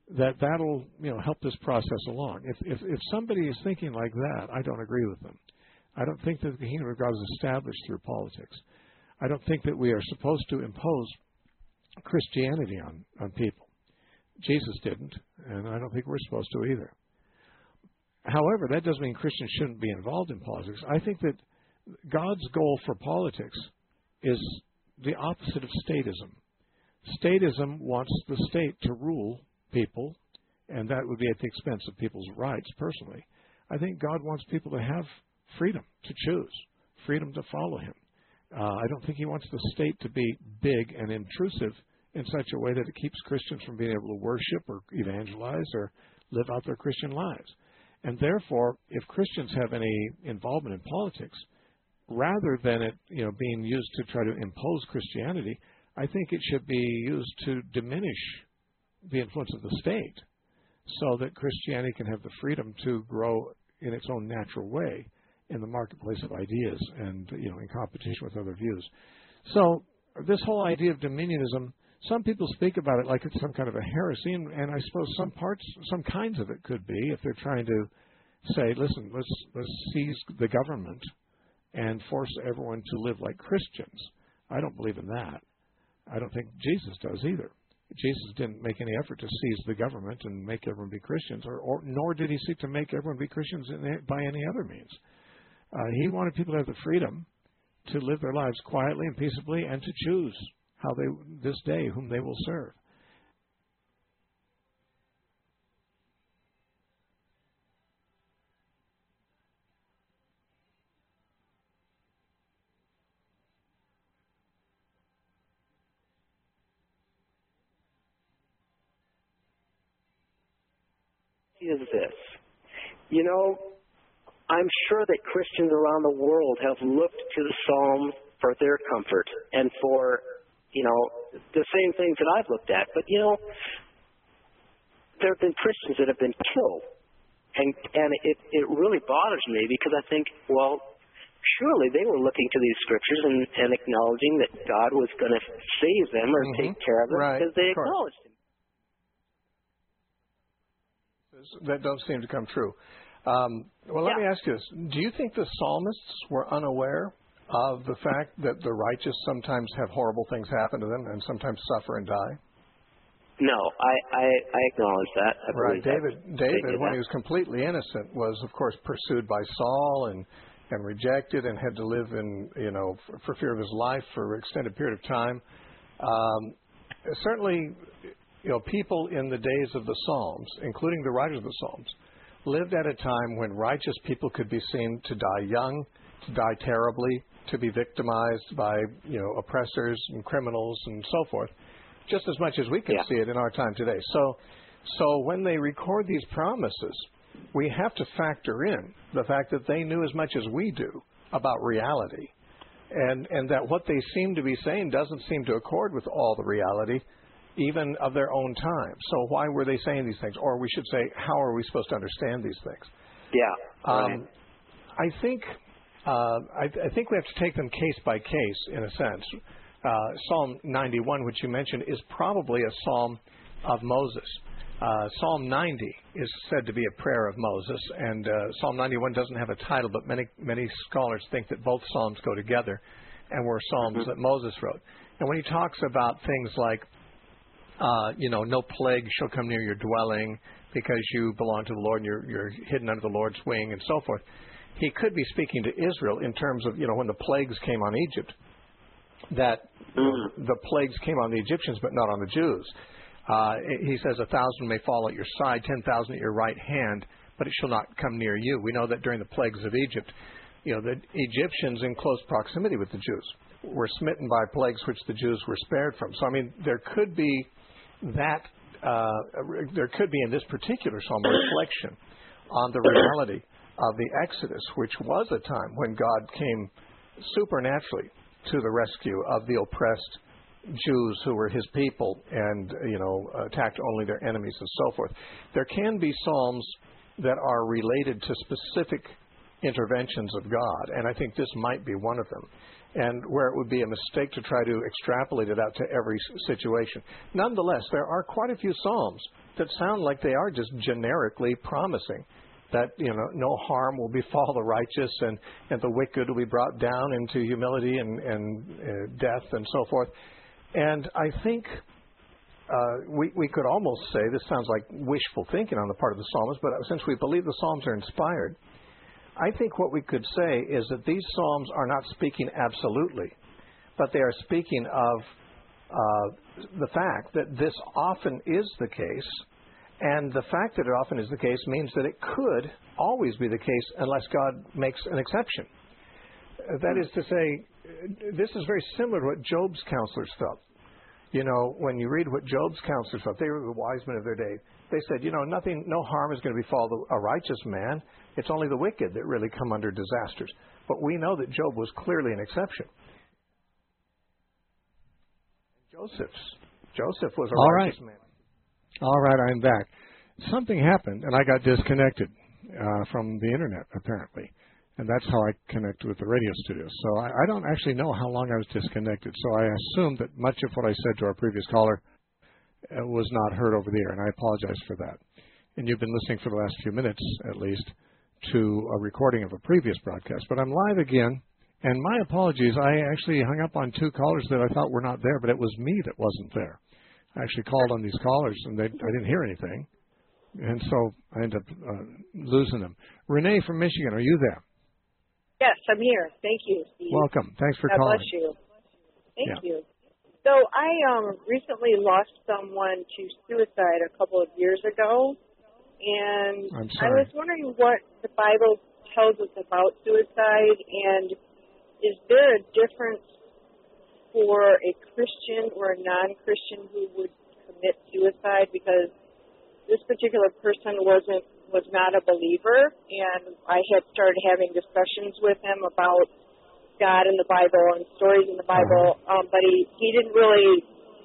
that'll help this process along. If somebody is thinking like that, I don't agree with them. I don't think that the kingdom of God is established through politics. I don't think that we are supposed to impose Christianity on people. Jesus didn't, and I don't think we're supposed to either. However, that doesn't mean Christians shouldn't be involved in politics. I think that God's goal for politics is the opposite of statism. Statism wants the state to rule people, and that would be at the expense of people's rights personally. I think God wants people to have freedom to choose, freedom to follow Him. I don't think He wants the state to be big and intrusive in such a way that it keeps Christians from being able to worship or evangelize or live out their Christian lives. And therefore, if Christians have any involvement in politics, rather than it being used to try to impose Christianity, I think it should be used to diminish the influence of the state so that Christianity can have the freedom to grow in its own natural way in the marketplace of ideas and in competition with other views. So this whole idea of dominionism, some people speak about it like it's some kind of a heresy, and I suppose some kinds of it could be if they're trying to say, listen, let's seize the government and force everyone to live like Christians. I don't believe in that. I don't think Jesus does either. Jesus didn't make any effort to seize the government and make everyone be Christians, nor did He seek to make everyone be Christians by any other means. He wanted people to have the freedom to live their lives quietly and peaceably and to choose this day whom they will serve. Is this. I'm sure that Christians around the world have looked to the Psalms for their comfort and for, the same things that I've looked at. But, there have been Christians that have been killed. And it really bothers me because I think, well, surely they were looking to these scriptures and acknowledging that God was going to save them or take care of them because they acknowledged Him. That don't seem to come true. Let me ask you this. Do you think the psalmists were unaware of the fact that the righteous sometimes have horrible things happen to them and sometimes suffer and die? No, I acknowledge that. David, when he was completely innocent, was, of course, pursued by Saul and rejected and had to live in, for fear of his life for an extended period of time. Certainly, people in the days of the Psalms, including the writers of the Psalms, lived at a time when righteous people could be seen to die young, to die terribly, to be victimized by, oppressors and criminals and so forth, just as much as we can see it in our time today. So when they record these promises, we have to factor in the fact that they knew as much as we do about reality, and that what they seem to be saying doesn't seem to accord with all the reality, even of their own time. So why were they saying these things? Or we should say, how are we supposed to understand these things? I think we have to take them case by case, in a sense. Psalm 91, which you mentioned, is probably a psalm of Moses. Psalm 90 is said to be a prayer of Moses, and Psalm 91 doesn't have a title, but many scholars think that both psalms go together and were psalms that Moses wrote. And when he talks about things like, no plague shall come near your dwelling because you belong to the Lord and you're hidden under the Lord's wing and so forth, he could be speaking to Israel in terms of, when the plagues came on Egypt, that the plagues came on the Egyptians but not on the Jews. He says 1,000 may fall at your side, 10,000 at your right hand, but it shall not come near you. We know that during the plagues of Egypt, the Egyptians in close proximity with the Jews were smitten by plagues which the Jews were spared from. So, there could be that, there could be in this particular psalm a reflection on the reality of the Exodus, which was a time when God came supernaturally to the rescue of the oppressed Jews who were His people and, attacked only their enemies and so forth. There can be psalms that are related to specific interventions of God, and I think this might be one of them, and where it would be a mistake to try to extrapolate it out to every situation. Nonetheless, there are quite a few psalms that sound like they are just generically promising that no harm will befall the righteous, and the wicked will be brought down into humility and death and so forth. And I think we could almost say, this sounds like wishful thinking on the part of the psalmist, but since we believe the Psalms are inspired, I think what we could say is that these Psalms are not speaking absolutely, but they are speaking of the fact that this often is the case, and the fact that it often is the case means that it could always be the case unless God makes an exception. That is to say, this is very similar to what Job's counselors felt. When you read what Job's counselors felt, they were the wise men of their day. They said, no harm is going to befall a righteous man. It's only the wicked that really come under disasters. But we know that Job was clearly an exception. Joseph was a righteous man. All right, I'm back. Something happened, and I got disconnected from the internet, apparently. And that's how I connect with the radio studio. So I don't actually know how long I was disconnected. So I assume that much of what I said to our previous caller was not heard over the air, and I apologize for that. And you've been listening for the last few minutes, at least, to a recording of a previous broadcast. But I'm live again, and my apologies. I actually hung up on two callers that I thought were not there, but it was me that wasn't there. I actually called on these callers, and I didn't hear anything. And so I ended up losing them. Renee from Michigan, are you there? Yes, I'm here. Thank you, Steve. Welcome. Thanks for God calling. bless you. Thank Yeah. you. So I recently lost someone to suicide a couple of years ago, and I'm I sorry. was wondering what the Bible tells us about suicide, and is there a difference for a Christian or a non-Christian who would commit suicide? Because this particular person was not a believer, and I had started having discussions with him about God in the Bible and stories in the Bible, but he didn't really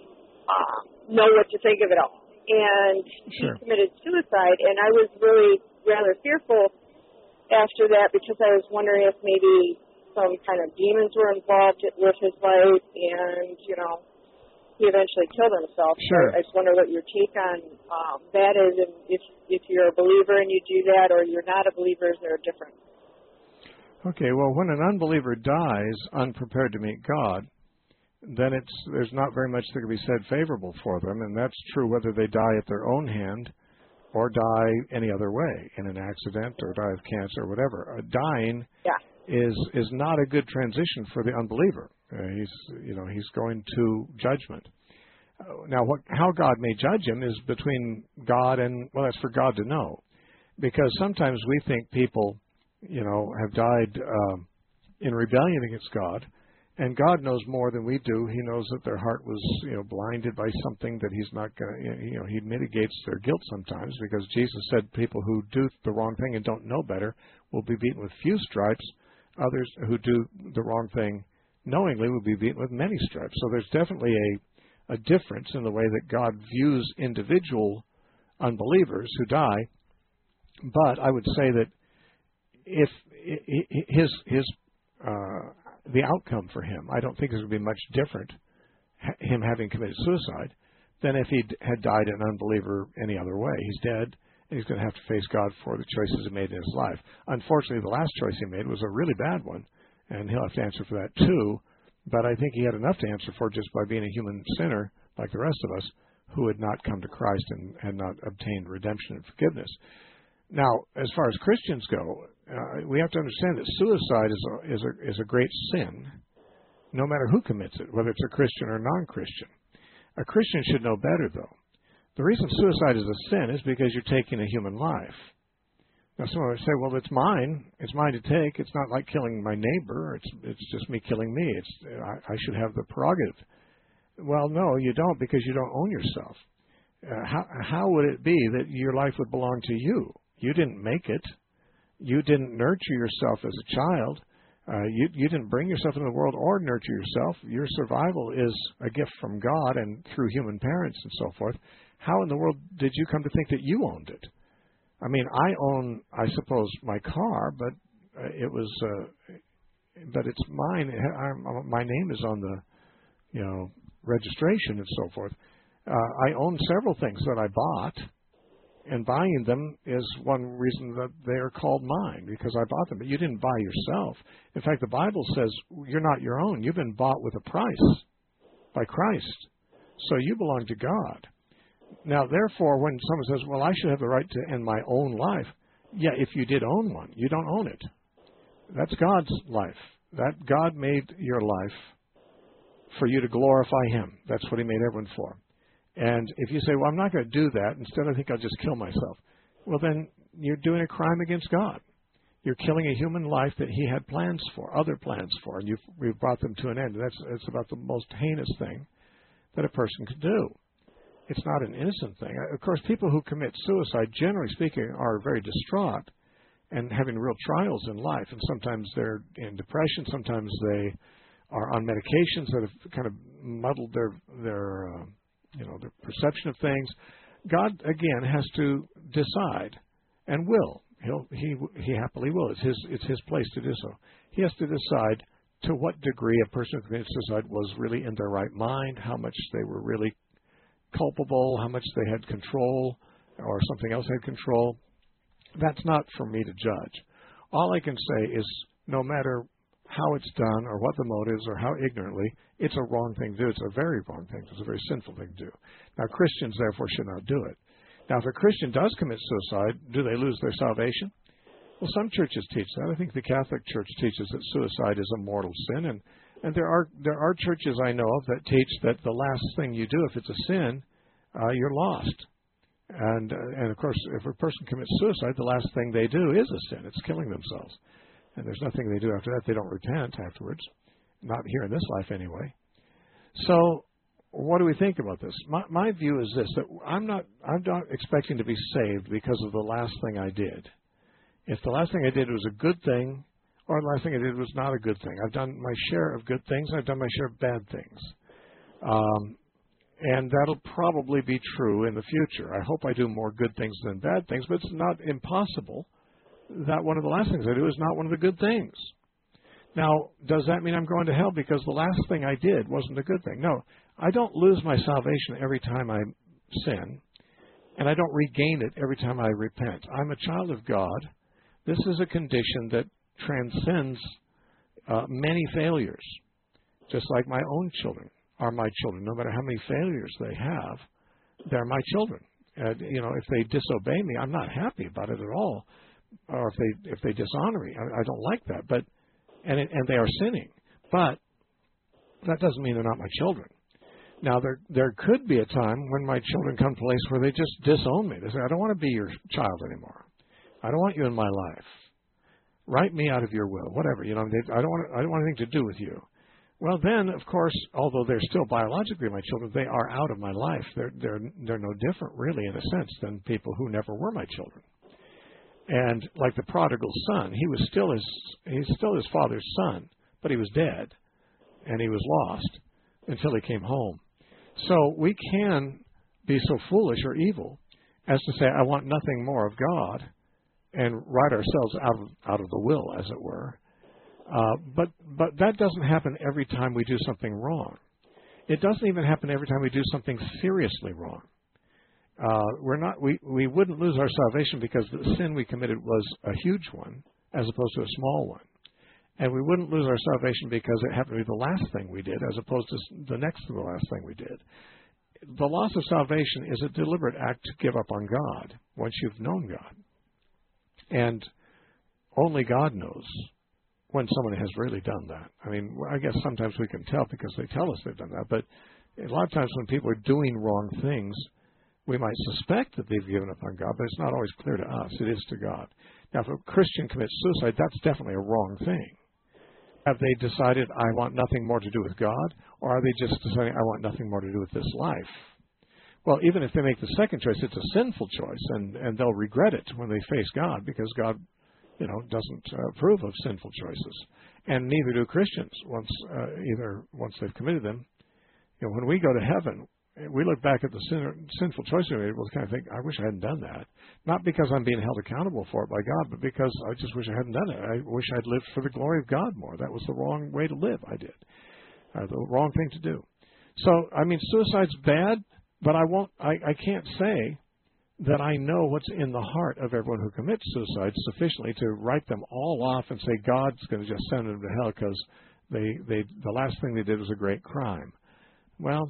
know what to think of it all. And he committed suicide, and I was really rather fearful after that because I was wondering if maybe some kind of demons were involved with his life, and, he eventually killed himself. Sure. So I just wonder what your take on that is, and if you're a believer and you do that, or you're not a believer, is there a difference? Okay, well, when an unbeliever dies unprepared to meet God, then there's not very much that can be said favorable for them, and that's true whether they die at their own hand or die any other way, in an accident or die of cancer or whatever. Dying is not a good transition for the unbeliever. He's going to judgment. Now, how God may judge him is between God and, well, that's for God to know, because sometimes we think people, have died in rebellion against God, and God knows more than we do. He knows that their heart was, blinded by something that He's not going to, He mitigates their guilt sometimes, because Jesus said people who do the wrong thing and don't know better will be beaten with few stripes. Others who do the wrong thing knowingly will be beaten with many stripes. So there's definitely a difference in the way that God views individual unbelievers who die. But I would say that if the outcome for him, I don't think is going to be much different, him having committed suicide, than if he had died an unbeliever any other way. He's dead, and he's going to have to face God for the choices he made in his life. Unfortunately, the last choice he made was a really bad one, and he'll have to answer for that too. But I think he had enough to answer for just by being a human sinner like the rest of us who had not come to Christ and had not obtained redemption and forgiveness. Now, as far as Christians go, we have to understand that suicide is a great sin, no matter who commits it, whether it's a Christian or non-Christian. A Christian should know better, though. The reason suicide is a sin is because you're taking a human life. Now, someone would say, well, it's mine. It's mine to take. It's not like killing my neighbor. It's just me killing me. I should have the prerogative. Well, no, you don't, because you don't own yourself. How would it be that your life would belong to you? You didn't make it. You didn't nurture yourself as a child. You didn't bring yourself into the world or nurture yourself. Your survival is a gift from God and through human parents and so forth. How in the world did you come to think that you owned it? I mean, I own, I suppose, my car, but but it's mine. My name is on the, registration and so forth. I own several things that I bought, And buying them is one reason that they are called mine, because I bought them. But you didn't buy yourself. In fact, the Bible says you're not your own. You've been bought with a price by Christ. So you belong to God. Now, therefore, when someone says, well, I should have the right to end my own life, yeah, if you did own one, you don't own it. That's God's life. That God made your life for you to glorify Him. That's what He made everyone for. And if you say, well, I'm not going to do that, instead I think I'll just kill myself, well, then you're doing a crime against God. You're killing a human life that He had plans for, other plans for, and we've brought them to an end. And it's about the most heinous thing that a person could do. It's not an innocent thing. Of course, people who commit suicide, generally speaking, are very distraught and having real trials in life. And sometimes they're in depression. Sometimes they are on medications that have kind of muddled their perception of things. God, again, has to decide, and will. He happily will. It's His place to do so. He has to decide to what degree a person who committed suicide was really in their right mind, how much they were really culpable, how much they had control, or something else had control. That's not for me to judge. All I can say is, no matter how it's done or what the motives or how ignorantly, it's a wrong thing to do. It's a very wrong thing. It's a very sinful thing to do. Now, Christians, therefore, should not do it. Now, if a Christian does commit suicide, do they lose their salvation? Well, some churches teach that. I think the Catholic Church teaches that suicide is a mortal sin, and there are churches I know of that teach that the last thing you do, if it's a sin, you're lost. And of course, if a person commits suicide, the last thing they do is a sin. It's killing themselves. And there's nothing they do after that. They don't repent afterwards. Not here in this life, anyway. So, what do we think about this? My view is this: that I'm not expecting to be saved because of the last thing I did. If the last thing I did was a good thing, or the last thing I did was not a good thing, I've done my share of good things, and I've done my share of bad things. And that'll probably be true in the future. I hope I do more good things than bad things, but it's not impossible that one of the last things I do is not one of the good things. Now, does that mean I'm going to hell because the last thing I did wasn't a good thing? No, I don't lose my salvation every time I sin, and I don't regain it every time I repent. I'm a child of God. This is a condition that transcends many failures, just like my own children are my children. No matter how many failures they have, they're my children. If they disobey me, I'm not happy about it at all. Or if they dishonor me, I don't like that. But and they are sinning. But that doesn't mean they're not my children. Now there could be a time when my children come to a place where they just disown me. They say, I don't want to be your child anymore. I don't want you in my life. Write me out of your will, whatever. I don't want anything to do with you. Well, then, of course, although they're still biologically my children, they are out of my life. They're no different, really, in a sense, than people who never were my children. And like the prodigal son, he's still his father's son, but he was dead, and he was lost until he came home. So we can be so foolish or evil as to say, I want nothing more of God, and write ourselves out of the will, as it were. But that doesn't happen every time we do something wrong. It doesn't even happen every time we do something seriously wrong. We wouldn't lose our salvation because the sin we committed was a huge one as opposed to a small one. And we wouldn't lose our salvation because it happened to be the last thing we did as opposed to the next to the last thing we did. The loss of salvation is a deliberate act to give up on God once you've known God. And only God knows when someone has really done that. I mean, I guess sometimes we can tell because they tell us they've done that, but a lot of times when people are doing wrong things, we might suspect that they've given up on God, but it's not always clear to us. It is to God. Now, if a Christian commits suicide, that's definitely a wrong thing. Have they decided, I want nothing more to do with God, or are they just deciding, I want nothing more to do with this life? Well, even if they make the second choice, it's a sinful choice, and they'll regret it when they face God, because God, doesn't approve of sinful choices, and neither do Christians once they've committed them. When we go to heaven, we look back at the sinful choices we made. We'll kind of think, I wish I hadn't done that. Not because I'm being held accountable for it by God, but because I just wish I hadn't done it. I wish I'd lived for the glory of God more. That was the wrong way to live. I did the wrong thing to do. So, I mean, suicide's bad. But I can't say that I know what's in the heart of everyone who commits suicide sufficiently to write them all off and say God's going to just send them to hell because the last thing they did was a great crime. Well,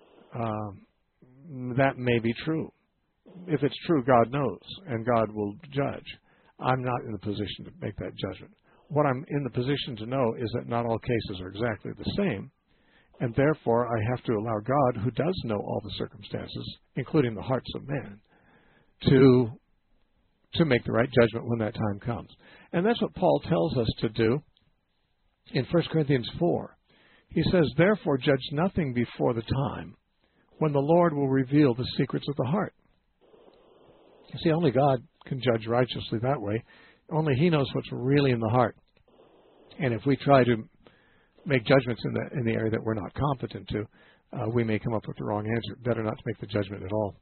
that may be true. If it's true, God knows, and God will judge. I'm not in the position to make that judgment. What I'm in the position to know is that not all cases are exactly the same, and therefore I have to allow God, who does know all the circumstances, including the hearts of man, to make the right judgment when that time comes. And that's what Paul tells us to do in 1 Corinthians 4. He says, therefore judge nothing before the time when the Lord will reveal the secrets of the heart. You see, only God can judge righteously that way. Only He knows what's really in the heart. And if we try to make judgments in the area that we're not competent to, we may come up with the wrong answer. Better not to make the judgment at all.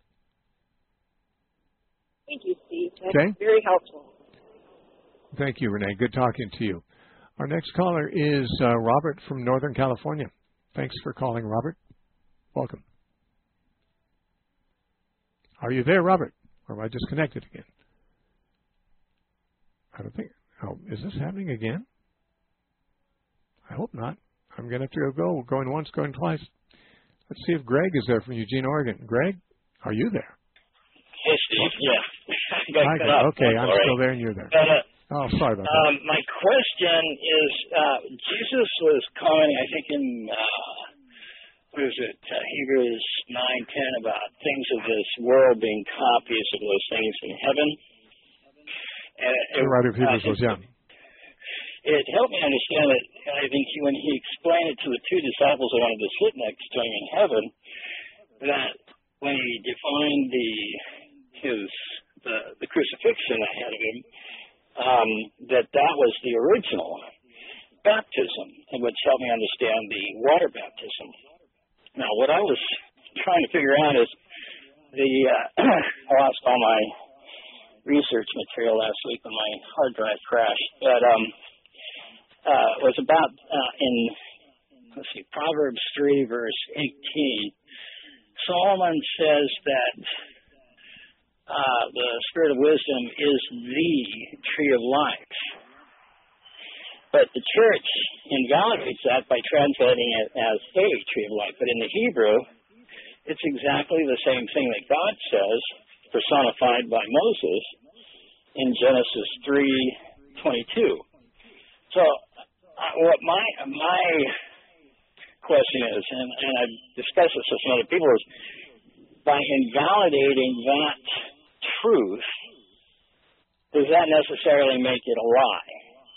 Thank you, Steve. That's very helpful. Thank you, Renee. Good talking to you. Our next caller is Robert from Northern California. Thanks for calling, Robert. Welcome. Are you there, Robert? Or am I disconnected again? I don't think. Oh, is this happening again? I hope not. I'm going to have to go. Going once, going twice. Let's see if Greg is there from Eugene, Oregon. Greg, are you there? Hey, Steve. Yeah. Hi, Greg. Okay, I'm still there and you're there. Oh, sorry about that. My question is, Jesus was commenting, I think, in Hebrews 9:10 about things of this world being copies of those things in heaven. The writer of Hebrews was, yeah. It helped me understand it. I think when he explained it to the two disciples that wanted to sit next to him in heaven, that when he defined the crucifixion ahead of him, that was the original baptism, and which helped me understand the water baptism. Now, what I was trying to figure out is I lost all my research material last week when my hard drive crashed, but it was about in Proverbs 3 verse 18. Solomon says that the spirit of wisdom is the tree of life. But the church invalidates that by translating it as a tree of life. But in the Hebrew, it's exactly the same thing that God says, personified by Moses in Genesis 3:22. So what my question is, and I've discussed this with some other people, is by invalidating that truth, does that necessarily make it a lie?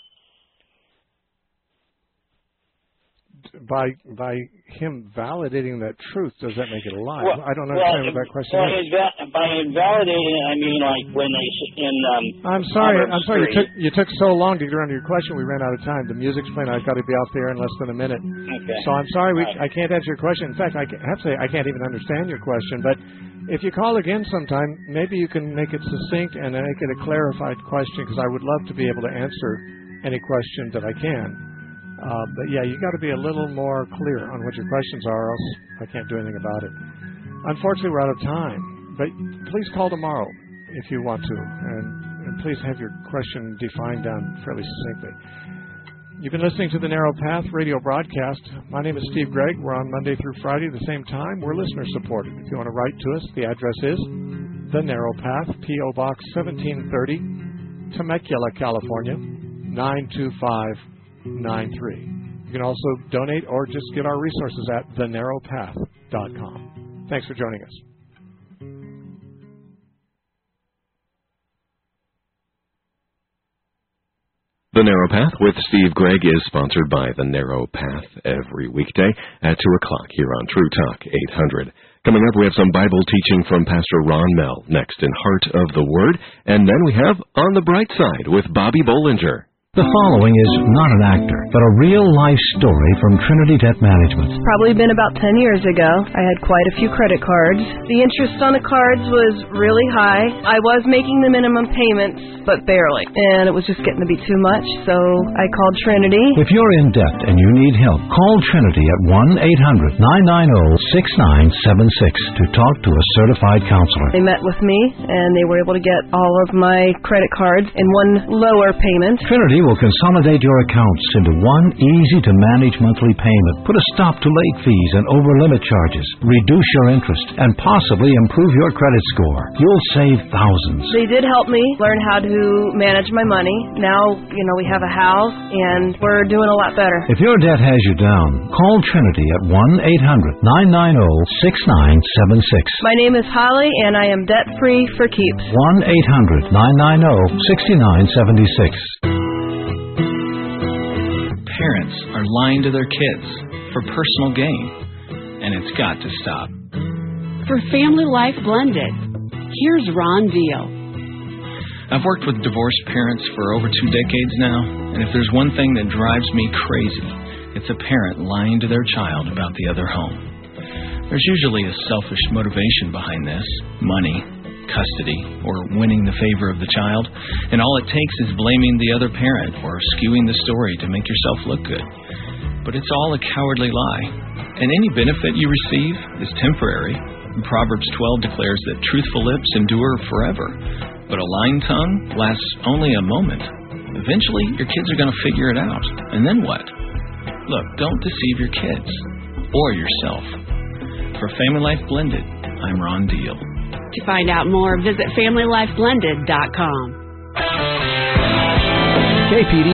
By him validating that truth, does that make it a lie? I don't understand what that question is. By invalidating it, I mean like when they I'm sorry. You took so long to get around to your question. We ran out of time. The music's playing. I've got to be off the air in less than a minute. Okay. So I'm sorry. I can't answer your question. In fact, I have to say I can't even understand your question. But if you call again sometime, maybe you can make it succinct and make it a clarified question, because I would love to be able to answer any question that I can. But yeah, you got to be a little more clear on what your questions are, or else I can't do anything about it. Unfortunately, we're out of time. But please call tomorrow if you want to, and please have your question defined down fairly succinctly. You've been listening to the Narrow Path radio broadcast. My name is Steve Gregg. We're on Monday through Friday at the same time. We're listener supported. If you want to write to us, the address is The Narrow Path, P.O. Box 1730, Temecula, California 92593. You can also donate or just get our resources at thenarrowpath.com. Thanks for joining us. The Narrow Path with Steve Gregg is sponsored by The Narrow Path every weekday at 2 o'clock here on True Talk 800. Coming up, we have some Bible teaching from Pastor Ron Mell next in Heart of the Word. And then we have On the Bright Side with Bobby Bollinger. The following is not an actor, but a real-life story from Trinity Debt Management. It's probably been about 10 years ago. I had quite a few credit cards. The interest on the cards was really high. I was making the minimum payments, but barely. And it was just getting to be too much, so I called Trinity. If you're in debt and you need help, call Trinity at 1-800-990-6976 to talk to a certified counselor. They met with me, and they were able to get all of my credit cards in one lower payment. Trinity will consolidate your accounts into one easy-to-manage monthly payment, put a stop to late fees and over-limit charges, reduce your interest, and possibly improve your credit score. You'll save thousands. They did help me learn how to manage my money. Now, we have a house, and we're doing a lot better. If your debt has you down, call Trinity at 1-800-990-6976. My name is Holly, and I am debt-free for keeps. 1-800-990-6976. Parents are lying to their kids for personal gain, and it's got to stop. For Family Life Blended, here's Ron Deal. I've worked with divorced parents for over 2 decades now, and if there's one thing that drives me crazy, it's a parent lying to their child about the other home. There's usually a selfish motivation behind this: money, custody, or winning the favor of the child, and all it takes is blaming the other parent or skewing the story to make yourself look good. But it's all a cowardly lie, and any benefit you receive is temporary. Proverbs 12 declares that truthful lips endure forever, but a lying tongue lasts only a moment. Eventually, your kids are going to figure it out, and then what? Look, don't deceive your kids or yourself. For Family Life Blended, I'm Ron Deal. To find out more, visit FamilyLifeBlended.com. KPD